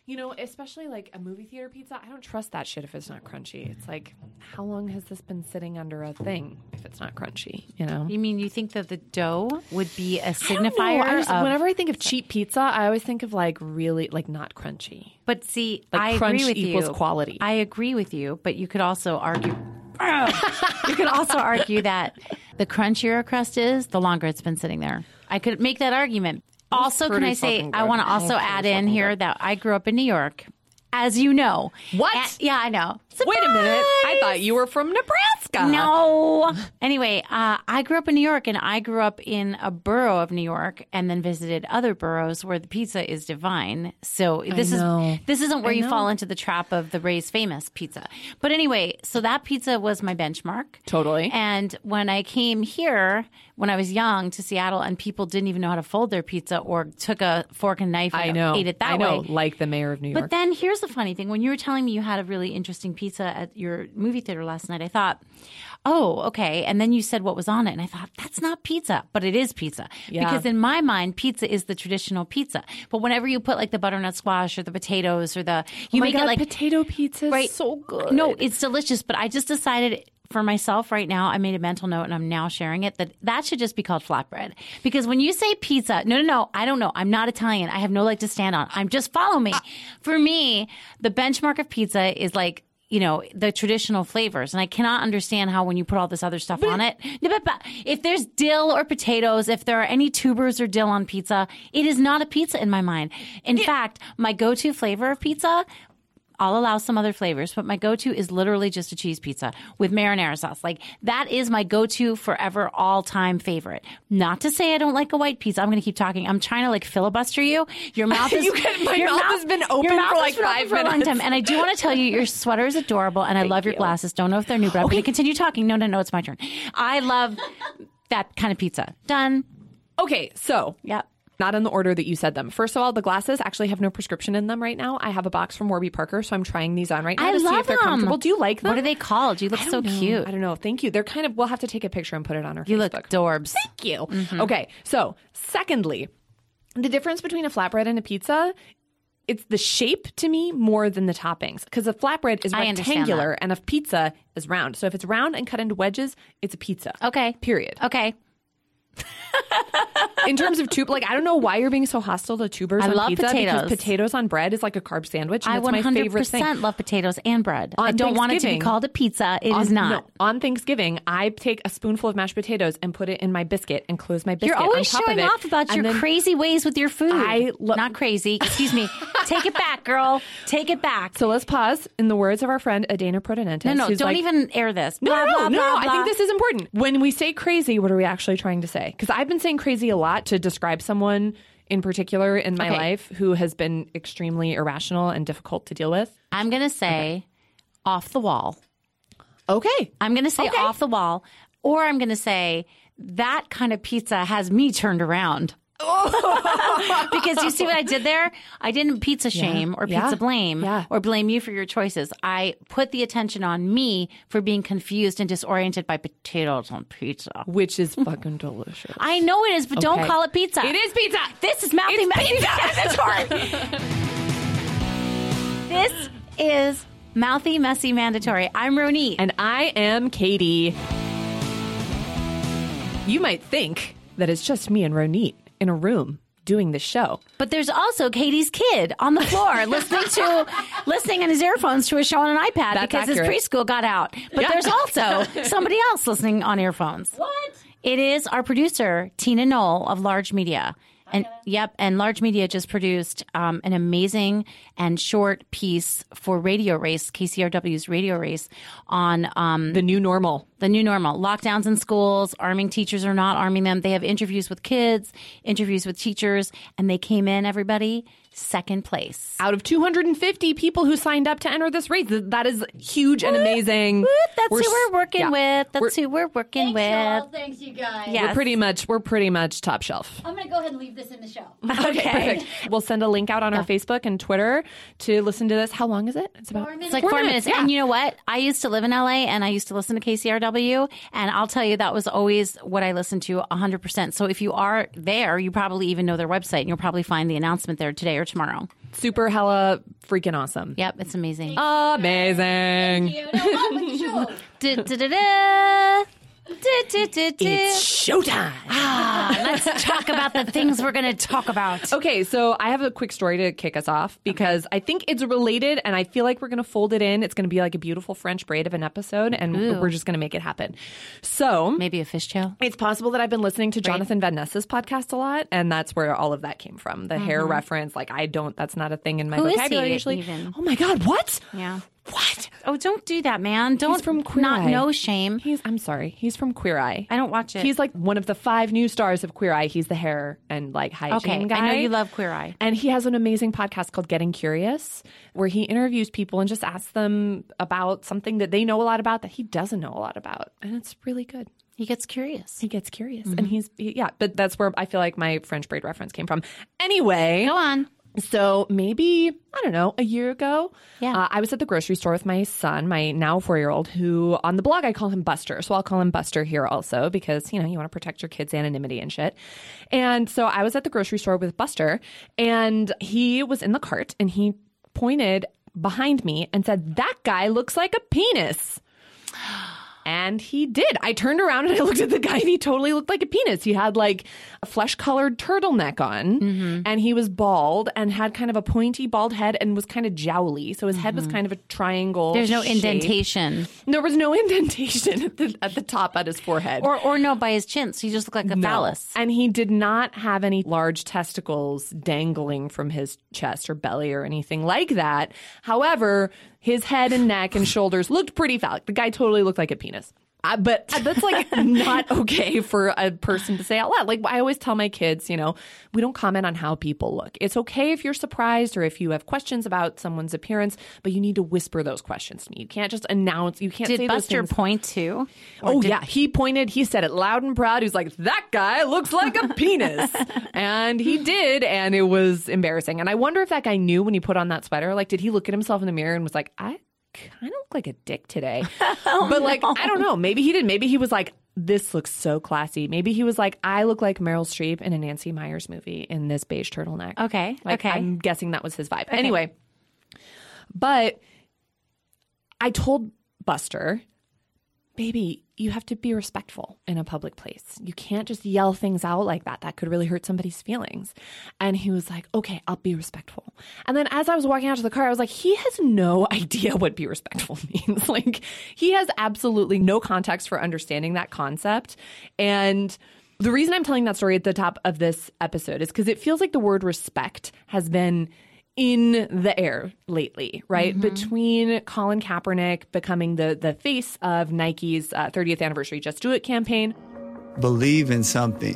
You know, especially like a movie theater pizza, I don't trust that shit if it's not crunchy. It's like, how long has this been sitting under a thing if it's not crunchy, you know? You mean you think that the dough would be a I signifier? whenever I think of cheap pizza, I always think of like really like not crunchy. But see, Like I crunch agree with equals you. quality. I agree with you, but you could also argue. You could also argue that the crunchier a crust is, the longer it's been sitting there. I could make that argument. Also, can I say, I want to also add in here that I grew up in New York, as you know. What? Yeah, I know. Wait a minute. I thought you were from Nebraska. No. Anyway, I grew up in New York, and I grew up in a borough of New York, and then visited other boroughs where the pizza is divine. So this isn't where you fall into the trap of the Ray's Famous pizza. But anyway, so that pizza was my benchmark. Totally. And when I came here, when I was young, to Seattle, and people didn't even know how to fold their pizza or took a fork and knife and ate it that way. I know, like the mayor of New York. But then here's the funny thing. When you were telling me you had a really interesting pizza at your movie theater last night, I thought, oh, okay. And then you said what was on it. And I thought, that's not pizza, but it is pizza. Yeah. Because in my mind, pizza is the traditional pizza. But whenever you put like the butternut squash or the potatoes or you make it like potato pizza is so good. No, it's delicious. But I just decided for myself right now, I made a mental note and I'm now sharing it, that should just be called flatbread. Because when you say pizza, no, I don't know. I'm not Italian. I have no leg to stand on. I'm just follow me. For me, the benchmark of pizza is like, you know, the traditional flavors. And I cannot understand how when you put all this other stuff on it, if there's dill or potatoes, if there are any tubers or dill on pizza, it is not a pizza in my mind. In fact, my go-to flavor of pizza, I'll allow some other flavors, but my go-to is literally just a cheese pizza with marinara sauce. Like, that is my go-to forever, all-time favorite. Not to say I don't like a white pizza. I'm going to keep talking. I'm trying to, like, filibuster you. Your mouth is... my mouth has been open for like 5 for a long minutes. time. And I do want to tell you, your sweater is adorable, and I love your glasses. Don't know if they're new, but I'm going to continue talking. No, it's my turn. I love that kind of pizza. Done. Okay, so... Yep. Not in the order that you said them. First of all, the glasses actually have no prescription in them right now. I have a box from Warby Parker, so I'm trying these on right now to see if they're comfortable. Do you like them? What are they called? You look so cute. I don't know. Thank you. They're kind of, we'll have to take a picture and put it on our Facebook. You look adorbs. Thank you. Mm-hmm. Okay, so secondly, the difference between a flatbread and a pizza, it's the shape to me more than the toppings. Because a flatbread is rectangular and a pizza is round. So if it's round and cut into wedges, it's a pizza. Okay. Period. Okay. In terms of like, I don't know why you're being so hostile to tubers on love pizza. potatoes. Because potatoes on bread is like a carb sandwich. And I it's my favorite 100% thing. love potatoes and bread. On I don't want it to be called a pizza. It is not. No, on Thanksgiving, I take a spoonful of mashed potatoes and put it in my biscuit and close my biscuit You're always on top showing of it. off about And your then crazy ways with your food. Not crazy. Excuse me. Take it back, girl. Take it back. So let's pause. In the words of our friend Adana Protonentis. No, who's don't like, even air this. No, Blah, blah, blah, I think this is important. When we say crazy, what are we actually trying to say? Because I've been saying crazy a lot to describe someone in particular in my life who has been extremely irrational and difficult to deal with. I'm going to say off the wall. Okay. I'm going to say off the wall. Or I'm going to say that kind of pizza has me turned around. Because you see what I did there? I didn't pizza shame or pizza blame or blame you for your choices. I put the attention on me for being confused and disoriented by potatoes on pizza. Which is fucking delicious. I know it is, but don't call it pizza. It is pizza. This is Mouthy Messy Mandatory. This is Mouthy Messy Mandatory. I'm Ronit. And I am Katie. You might think that it's just me and Ronit in a room doing the show. But there's also Katie's kid on the floor listening in his earphones to a show on an iPad because his preschool got out. But there's also somebody else listening on earphones. What? It is our producer, Tina Knoll of Large Media. And Large Media just produced an amazing and short piece for Radio Race, KCRW's Radio Race, on the new normal. The new normal. Lockdowns in schools, arming teachers or not arming them. They have interviews with kids, interviews with teachers, and they came in, everybody, second place. Out of 250 people who signed up to enter this race. That is huge and amazing. That's who we're working with. That's who we're working with. Thanks, you guys. Yes. We're pretty much top shelf. I'm going to go ahead and leave this in the show. Okay, perfect. We'll send a link out on our Facebook and Twitter to listen to this. How long is it? It's about 4 minutes. It's like 4 minutes. Yeah. And you know what? I used to live in LA and I used to listen to KCRW. And I'll tell you, that was always what I listened to 100%. So if you are there, you probably even know their website and you'll probably find the announcement there today or tomorrow. Super hella freaking awesome. Yep, it's amazing. Amazing. Thank you. No, da-da-da-da. It's showtime. Let's talk about the things we're going to talk about. Okay, so I have a quick story to kick us off because I think it's related and I feel like we're going to fold it in. It's going to be like a beautiful French braid of an episode and we're just going to make it happen. So maybe a fishtail. It's possible that I've been listening to Jonathan Van Ness's podcast a lot and that's where all of that came from. The hair reference, like that's not a thing in my vocabulary usually. Even? Oh my God, what? Yeah. What? Oh, don't do that, man. Don't. He's from Queer Eye. No shame. I'm sorry. He's from Queer Eye. I don't watch it. He's like one of the 5 new stars of Queer Eye. He's the hair and like hygiene guy. I know you love Queer Eye. And he has an amazing podcast called Getting Curious, where he interviews people and just asks them about something that they know a lot about that he doesn't know a lot about. And it's really good. He gets curious. And but that's where I feel like my French braid reference came from. Anyway. Go on. So maybe, I don't know, a year ago, yeah. I was at the grocery store with my son, my now 4-year-old, who on the blog I call him Buster. So I'll call him Buster here also because, you want to protect your kid's anonymity and shit. And so I was at the grocery store with Buster and he was in the cart and he pointed behind me and said, "That guy looks like a penis." And he did. I turned around and I looked at the guy and he totally looked like a penis. He had like a flesh-colored turtleneck on and he was bald and had kind of a pointy bald head and was kind of jowly. So his head was kind of a triangle. There's no shape. indentation. There was no indentation at the top at his forehead. Or no, by his chin. So he just looked like a phallus. And he did not have any large testicles dangling from his chest or belly or anything like that. However, his head and neck and shoulders looked pretty phallic. The guy totally looked like a penis. But that's like not okay for a person to say out loud. Like I always tell my kids, we don't comment on how people look. It's okay if you're surprised or if you have questions about someone's appearance, but you need to whisper those questions to me. You can't just announce. You can't say those things. Did Buster point too? Yeah. He pointed. He said it loud and proud. He was like, "That guy looks like a penis." And he did. And it was embarrassing. And I wonder if that guy knew when he put on that sweater. Like, did he look at himself in the mirror and was like, "I kind of look like a dick today." I don't know. Maybe he did. Maybe he was like, "This looks so classy." Maybe he was like, "I look like Meryl Streep in a Nancy Meyers movie in this beige turtleneck." Okay. I'm guessing that was his vibe. Okay. Anyway, but I told Buster, "Baby, you have to be respectful in a public place. You can't just yell things out like that. That could really hurt somebody's feelings." And he was like, "Okay, I'll be respectful." And then as I was walking out to the car, I was like, he has no idea what be respectful means. Like, he has absolutely no context for understanding that concept. And the reason I'm telling that story at the top of this episode is because it feels like the word respect has been in the air lately, right? Between Colin Kaepernick becoming the face of Nike's 30th anniversary Just Do It campaign. Believe in something,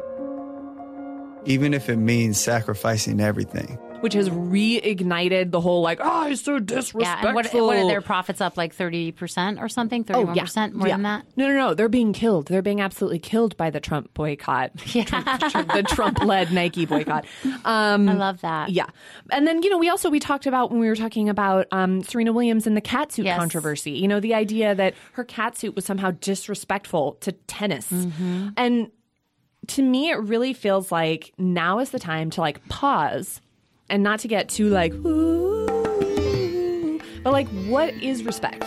even if it means sacrificing everything. Which has reignited the whole he's so disrespectful. Yeah, and what are their profits up like 30% or something? 31% more than that? No. They're being killed. They're being absolutely killed by the Trump boycott. Yeah. The Trump-led Nike boycott. I love that. Yeah. And then, we talked about when we were talking about Serena Williams and the catsuit controversy. The idea that her catsuit was somehow disrespectful to tennis. And to me, it really feels like now is the time to pause and not to get too ooh, but what is respect?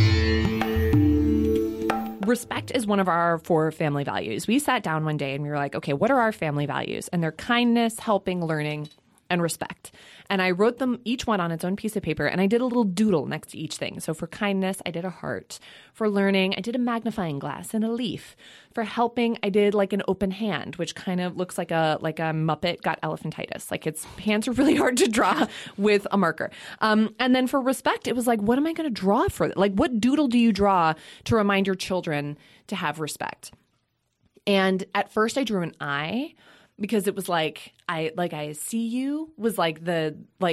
Respect is one of our 4 family values. We sat down one day and we were like, okay, what are our family values? And they're kindness, helping, learning, and respect. And I wrote them each one on its own piece of paper, and I did a little doodle next to each thing. So for kindness, I did a heart. For learning, I did a magnifying glass and a leaf. For helping, I did an open hand, which kind of looks like a Muppet got elephantitis. Its hands are really hard to draw with a marker. And then for respect, it was what am I going to draw for it? What doodle do you draw to remind your children to have respect? And at first I drew an eye, because it was I see you was the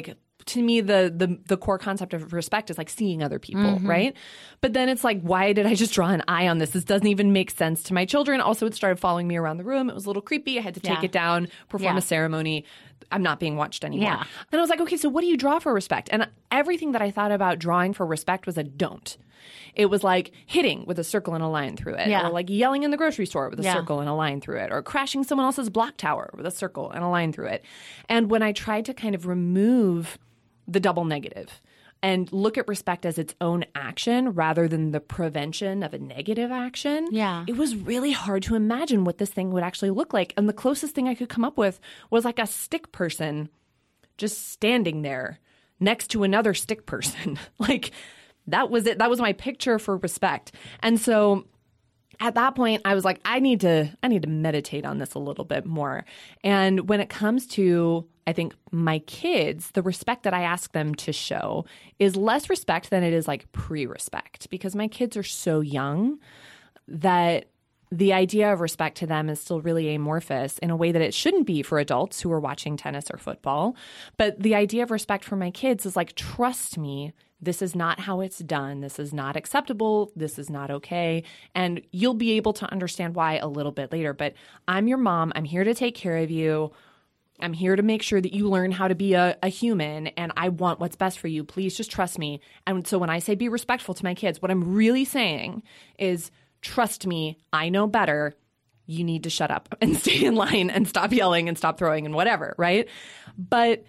to me, the core concept of respect is like seeing other people, right? But then it's like, why did I just draw an eye on this? This doesn't even make sense to my children. Also, it started following me around the room. It was a little creepy. I had to take it down, perform a ceremony. I'm not being watched anymore. Yeah. And I was like, okay, so what do you draw for respect? And everything that I thought about drawing for respect was a don't. It was like hitting with a circle and a line through it, or like yelling in the grocery store with a circle and a line through it, or crashing someone else's block tower with a circle and a line through it. And when I tried to kind of remove the double negative and look at respect as its own action rather than the prevention of a negative action, it was really hard to imagine what this thing would actually look like. And the closest thing I could come up with was like a stick person just standing there next to another stick person. Like, that was it. That was my picture for respect. And so at that point, I was like, I need to meditate on this a little bit more. And when it comes to, I think, my kids, the respect that I ask them to show is less respect than it is like pre-respect, because my kids are so young that the idea of respect to them is still really amorphous in a way that it shouldn't be for adults who are watching tennis or football. But the idea of respect for my kids is like, trust me, this is not how it's done. This is not acceptable. This is not okay. And you'll be able to understand why a little bit later. But I'm your mom. I'm here to take care of you. I'm here to make sure that you learn how to be a human, and I want what's best for you. Please just trust me. And so when I say be respectful to my kids, what I'm really saying is, trust me, I know better. You need to shut up and stay in line and stop yelling and stop throwing and whatever, right? But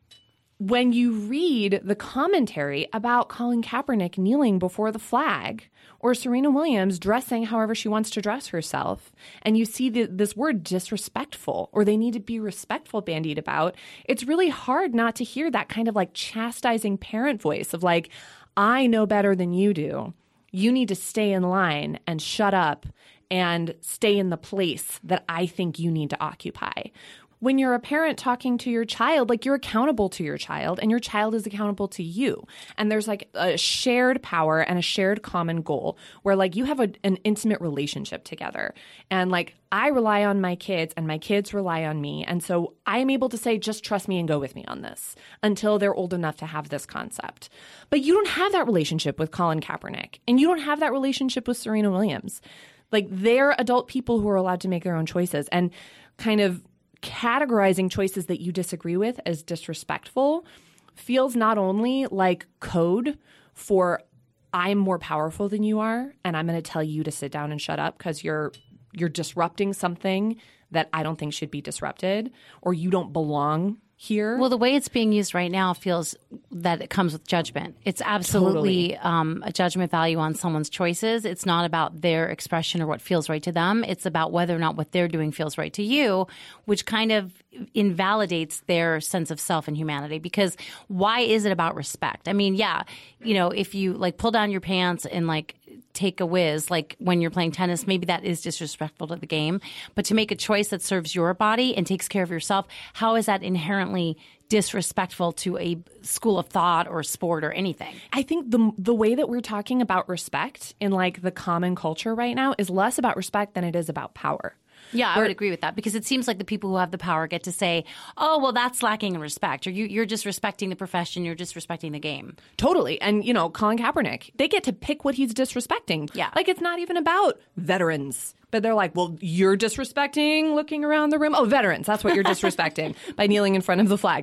when you read the commentary about Colin Kaepernick kneeling before the flag, or Serena Williams dressing however she wants to dress herself, and you see this word disrespectful, or they need to be respectful bandied about, it's really hard not to hear that kind of like chastising parent voice of like, I know better than you do. You need to stay in line and shut up and stay in the place that I think you need to occupy. When you're a parent talking to your child, like, you're accountable to your child and your child is accountable to you. And there's like a shared power and a shared common goal where like you have an intimate relationship together. And like, I rely on my kids and my kids rely on me. And so I am able to say, just trust me and go with me on this until they're old enough to have this concept. But you don't have that relationship with Colin Kaepernick, and you don't have that relationship with Serena Williams. Like, they're adult people who are allowed to make their own choices, and kind of categorizing choices that you disagree with as disrespectful feels not only like code for I'm more powerful than you are and I'm going to tell you to sit down and shut up because you're disrupting something that I don't think should be disrupted, or you don't belong here. Well, the way it's being used right now feels that it comes with judgment. It's absolutely a judgment value on someone's choices. It's not about their expression or what feels right to them. It's about whether or not what they're doing feels right to you, which kind of invalidates their sense of self and humanity. Because why is it about respect? I mean, yeah, you know, if you like pull down your pants and like take a whiz, like when you're playing tennis, maybe that is disrespectful to the game. But to make a choice that serves your body and takes care of yourself, how is that inherently disrespectful to a school of thought or sport or anything? I think the way that we're talking about respect in like the common culture right now is less about respect than it is about power. Yeah, I would agree with that, because it seems like the people who have the power get to say, oh, well, that's lacking in respect, or you're just respecting the profession, you're just respecting the game. Totally. And, you know, Colin Kaepernick, they get to pick what he's disrespecting. Yeah. Like, it's not even about veterans. But they're like, well, you're disrespecting looking around the room. Oh, veterans, that's what you're disrespecting by kneeling in front of the flag.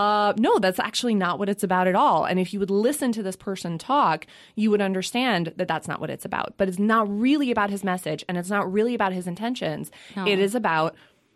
No, that's actually not what it's about at all. And if you would listen to this person talk, you would understand that that's not what it's about. But it's not really about his message, and it's not really about his intentions. No. It is about,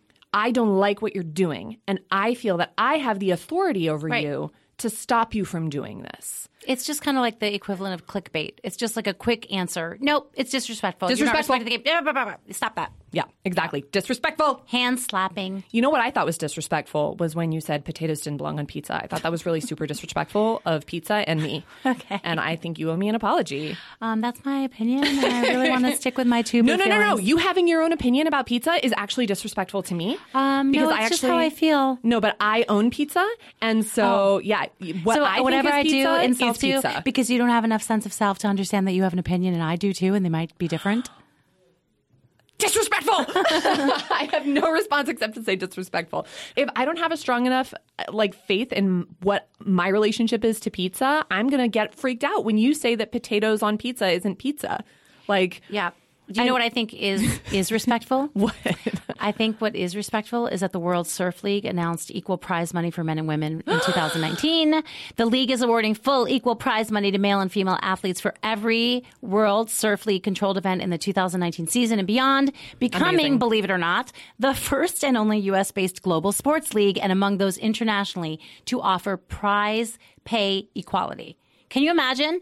I don't like what you're doing, and I feel that I have the authority over you to stop you from doing this. It's just kind of like the equivalent of clickbait. It's just like a quick answer. Nope, it's disrespectful. Disrespectful. You're not respecting the game. Stop that. Yeah, exactly. Disrespectful. Hand slapping. You know what I thought was disrespectful was when you said potatoes didn't belong on pizza. I thought that was really super disrespectful of pizza and me. Okay. And I think you owe me an apology. That's my opinion, and I really want to stick with my two No. You having your own opinion about pizza is actually disrespectful to me. No, it's just how I feel. No, but I own pizza, and so, yeah. Whatever I do insults you pizza. because you don't have enough sense of self to understand that you have an opinion and I do too, and they might be different. disrespectful. I have no response except to say disrespectful. If I don't have a strong enough faith in what my relationship is to pizza, I'm going to get freaked out when you say that potatoes on pizza isn't pizza. Yeah. Do you know what I think is respectful? What? I think what is respectful is that the World Surf League announced equal prize money for men and women in 2019. The league is awarding full equal prize money to male and female athletes for every World Surf League controlled event in the 2019 season and beyond, becoming, amazing, believe it or not, the first and only U.S.-based global sports league and among those internationally to offer prize pay equality. Can you imagine?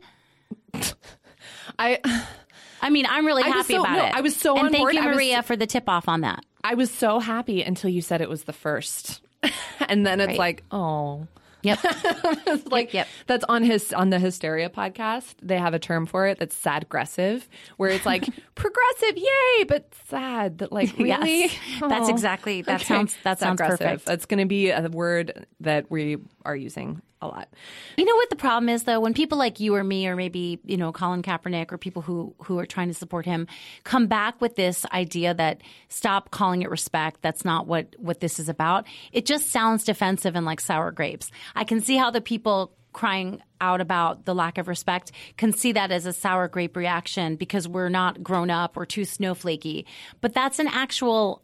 I mean, I'm really happy about it. I was so on board. And thank you, Maria, for the tip-off on that. I was so happy until you said it was the first. And then it's like, oh. Yep. It's yep. That's on the Hysteria podcast. They have a term for it that's sad-aggressive, where it's like, progressive, yay, but sad. That really? Yes. Oh. That's exactly, that sounds perfect. That's going to be a word that we are using a lot. You know what the problem is, though? When people like you or me or maybe, Colin Kaepernick or people who are trying to support him come back with this idea that stop calling it respect, that's not what this is about, it just sounds defensive and like sour grapes. I can see how the people crying out about the lack of respect can see that as a sour grape reaction because we're not grown up or too snowflakey. But that's an actual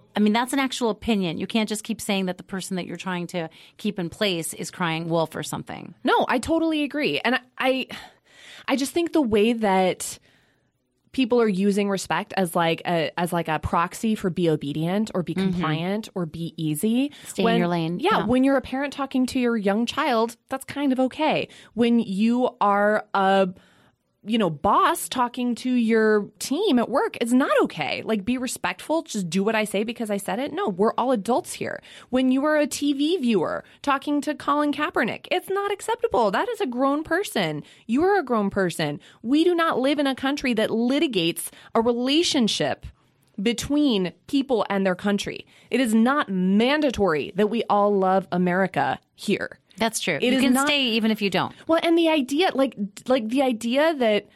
opinion. You can't just keep saying that the person that you're trying to keep in place is crying wolf or something. No, I totally agree. And I just think the way that people are using respect as a proxy for be obedient or be compliant or be easy. Stay in your lane. Yeah, when you're a parent talking to your young child, that's kind of okay. When you are a boss talking to your team at work, it's not okay. Be respectful. Just do what I say because I said it. No, we're all adults here. When you are a TV viewer talking to Colin Kaepernick, it's not acceptable. That is a grown person. You are a grown person. We do not live in a country that litigates a relationship between people and their country. It is not mandatory that we all love America here. That's true. You can stay even if you don't. Well, and the idea, the idea that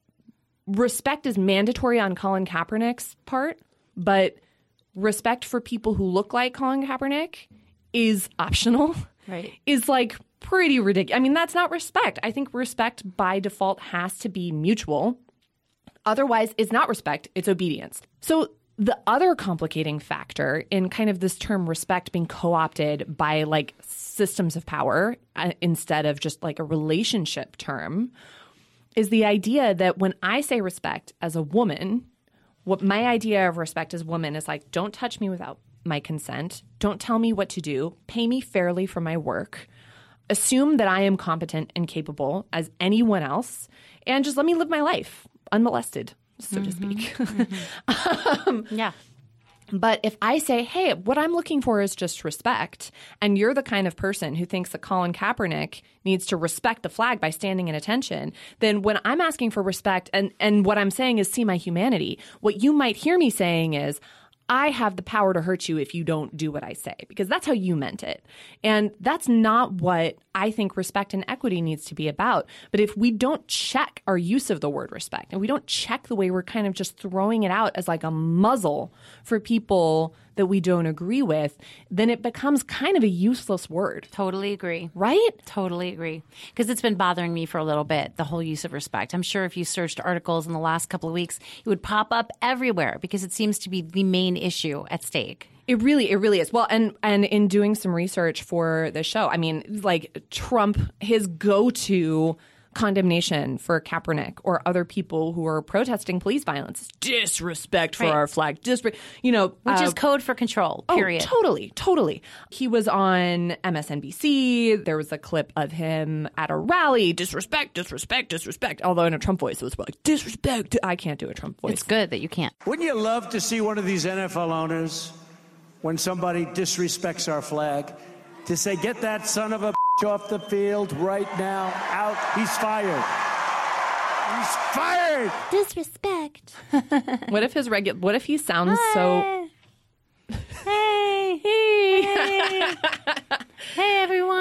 respect is mandatory on Colin Kaepernick's part, but respect for people who look like Colin Kaepernick is optional, right? Is pretty ridiculous. I mean, that's not respect. I think respect by default has to be mutual. Otherwise, it's not respect, it's obedience. So the other complicating factor in kind of this term respect being co-opted by systems of power instead of just a relationship term is the idea that when I say respect as a woman, what my idea of respect as a woman is don't touch me without my consent. Don't tell me what to do. Pay me fairly for my work. Assume that I am competent and capable as anyone else. And just let me live my life unmolested, so to speak. Yeah. But if I say, hey, what I'm looking for is just respect, and you're the kind of person who thinks that Colin Kaepernick needs to respect the flag by standing in attention, then when I'm asking for respect and what I'm saying is see my humanity, what you might hear me saying is, I have the power to hurt you if you don't do what I say, because that's how you meant it. And that's not what I think respect and equity needs to be about. But if we don't check our use of the word respect and we don't check the way we're kind of just throwing it out as a muzzle for people that we don't agree with, then it becomes kind of a useless word. Totally agree. Right? Totally agree. Because it's been bothering me for a little bit, the whole use of respect. I'm sure if you searched articles in the last couple of weeks, it would pop up everywhere because it seems to be the main issue at stake. It really is. Well, and in doing some research for the show, I mean, Trump, his go-to condemnation for Kaepernick or other people who are protesting police violence is disrespect for our flag. Which is code for control, period. Oh, totally. He was on MSNBC. There was a clip of him at a rally. Disrespect. Although in a Trump voice, it was disrespect. I can't do a Trump voice. It's good that you can't. Wouldn't you love to see one of these NFL owners, when somebody disrespects our flag, to say, get that son of a off the field right now, out, he's fired. He's fired. Disrespect. What if he sounds so... Hey,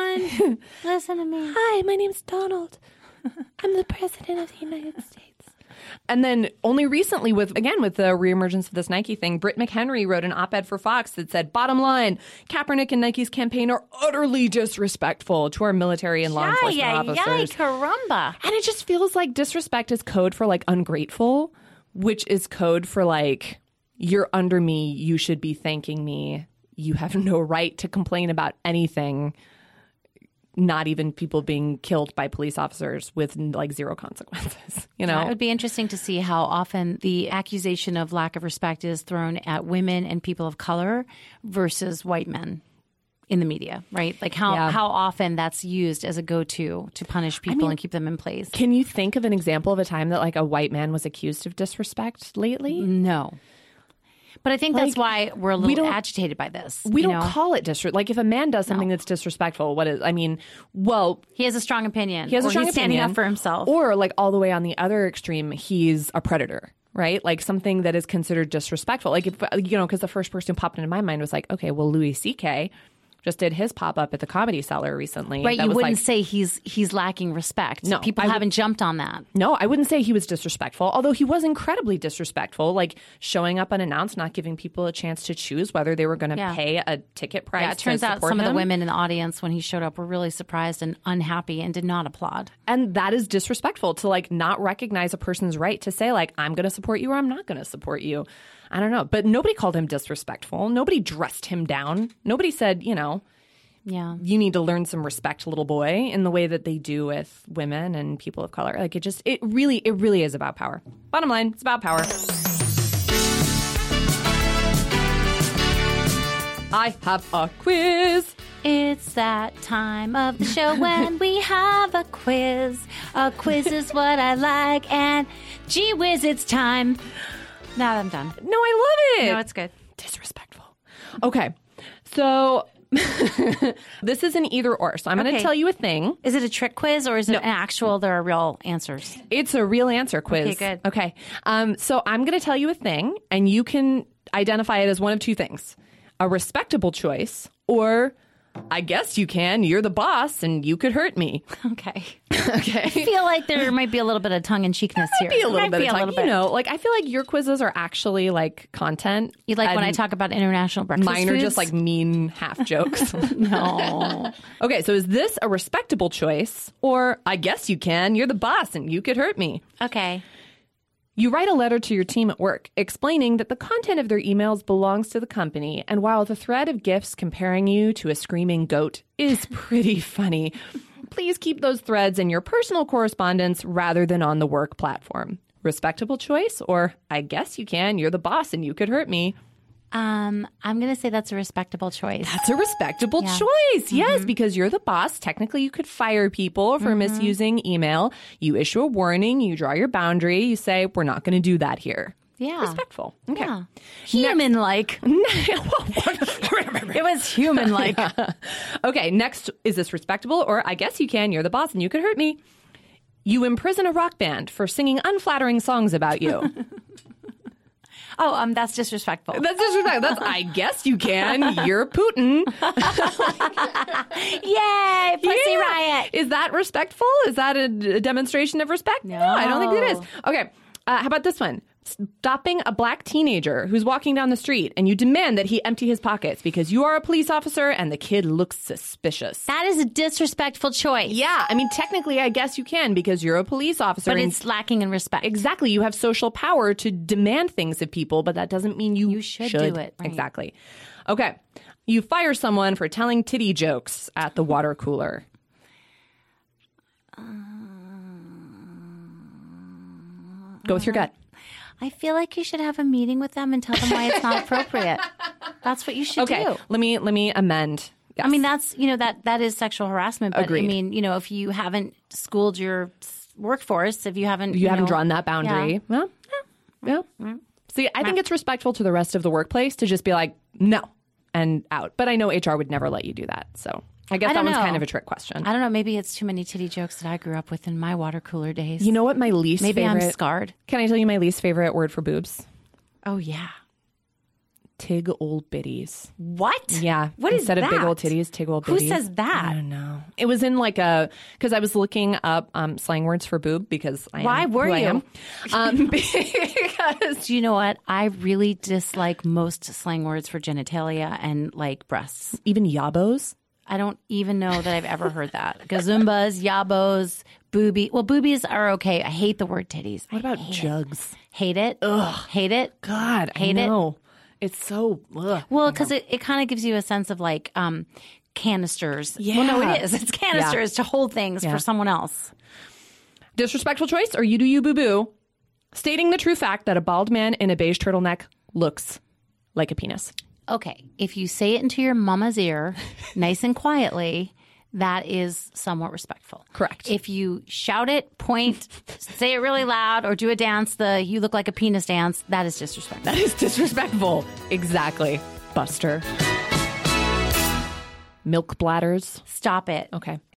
Listen to me. Hi, my name's Donald. I'm the President of the United States. And then only recently with the reemergence of this Nike thing, Britt McHenry wrote an op-ed for Fox that said, bottom line, Kaepernick and Nike's campaign are utterly disrespectful to our military and law enforcement officers. Caramba. And it just feels like disrespect is code for like ungrateful, which is code for like, you're under me, you should be thanking me. You have no right to complain about anything, not even people being killed by police officers with like zero consequences. You know, it would be interesting to see how often the accusation of lack of respect is thrown at women and people of color versus white men in the media, right? Like how often that's used as a go-to to punish people and keep them in place. Can you think of an example of a time that like a white man was accused of disrespect lately? No. But I think that's why we're a little agitated by this. We don't call it disrespect. Like if a man does something that's disrespectful, he has a strong opinion. He has a strong opinion. Standing up for himself. Or like all the way on the other extreme, he's a predator, right? Like something that is considered disrespectful. Like, if, because the first person who popped into my mind was like, okay, well, Louis C.K. just did his pop-up at the Comedy Cellar recently. Right, you wouldn't say he's lacking respect. No. People haven't jumped on that. No, I wouldn't say he was disrespectful, although he was incredibly disrespectful, like showing up unannounced, not giving people a chance to choose whether they were going to pay a ticket price. Yeah, it turns out some of the women in the audience when he showed up were really surprised and unhappy and did not applaud. And that is disrespectful to like not recognize a person's right to say like, I'm going to support you or I'm not going to support you. I don't know. But nobody called him disrespectful. Nobody dressed him down. Nobody said, you need to learn some respect, little boy, in the way that they do with women and people of color. Like it really is about power. Bottom line, it's about power. I have a quiz. It's that time of the show when we have a quiz. A quiz is what I like, and gee whiz, it's time. Now I'm done. No, I love it. No, it's good. Disrespectful. Okay, so this is an either or. So I'm going to tell you a thing. Is it a trick quiz or is it an actual, there are real answers? It's a real answer quiz. Okay, good. Okay. So I'm going to tell you a thing and you can identify it as one of two things. A respectable choice or I guess you can. You're the boss and you could hurt me. Okay. Okay. I feel like there might be a little bit of tongue-in-cheekness here. Be a little bit of tongue. Like I feel like your quizzes are actually like content. You like when I talk about international breakfast Mine foods? are just like mean half jokes. No. Okay, so is this a respectable choice or I guess you can. You're the boss and you could hurt me. Okay. You write a letter to your team at work explaining that the content of their emails belongs to the company, and while the thread of gifs comparing you to a screaming goat is pretty funny, please keep those threads in your personal correspondence rather than on the work platform. Respectable choice, or I guess you can, you're the boss and you could hurt me. I'm going to say that's a respectable choice. That's a respectable choice. Yes, because you're the boss. Technically, you could fire people for misusing email. You issue a warning. You draw your boundary. You say, we're not going to do that here. Yeah. Respectful. Okay. Yeah. Human-like. It was human-like. Okay, next, is this respectable? Or I guess you can. You're the boss and you could hurt me. You imprison a rock band for singing unflattering songs about you. Oh, that's disrespectful. That's disrespectful. That's, I guess you can. You're Putin. Yay, Pussy Riot. Is that respectful? Is that a demonstration of respect? No, I don't think it is. Okay, how about this one? Stopping a black teenager who's walking down the street and you demand that he empty his pockets because you are a police officer and the kid looks suspicious. That is a disrespectful choice. Yeah, I mean, technically, I guess you can because you're a police officer. But it's lacking in respect. Exactly. You have social power to demand things of people, but that doesn't mean you should do it. Right. Exactly. Okay. You fire someone for telling titty jokes at the water cooler. Go with your gut. I feel like you should have a meeting with them and tell them why it's not appropriate. That's what you should do. Okay, let me amend. Yes. I mean, that's, that is sexual harassment. But Agreed. I mean, if you haven't schooled your workforce, if you haven't drawn that boundary. Yeah. Well, See, I think it's respectful to the rest of the workplace to just be like, no, and out. But I know HR would never let you do that. So I guess that one's kind of a trick question. I don't know. Maybe it's too many titty jokes that I grew up with in my water cooler days. You know what my least favorite... Maybe I'm scarred. Can I tell you my least favorite word for boobs? Oh, yeah. Tig old biddies. What? Yeah. What is that? Instead of big old titties, tig old Who biddies. Who says that? I don't know. It was in like because I was looking up slang words for boob because Why were who you? I am. Because do you know what? I really dislike most slang words for genitalia and like breasts. Even yabos. I don't even know that I've ever heard that. Gazumbas, yabos, boobie. Well, boobies are okay. I hate the word titties. What about jugs? Hate it. Ugh. Hate it. God, hate I know. It's so well because it kind of gives you a sense of like canisters. Yeah. Well, no, it is. It's canisters to hold things for someone else. Disrespectful choice or you do you boo boo. Stating the true fact that a bald man in a beige turtleneck looks like a penis. Okay, if you say it into your mama's ear, nice and quietly, that is somewhat respectful. Correct. If you shout it, point, say it really loud, or do a dance, the you look like a penis dance, that is disrespectful. That is disrespectful. Exactly. Buster. Milk bladders. Stop it. Okay.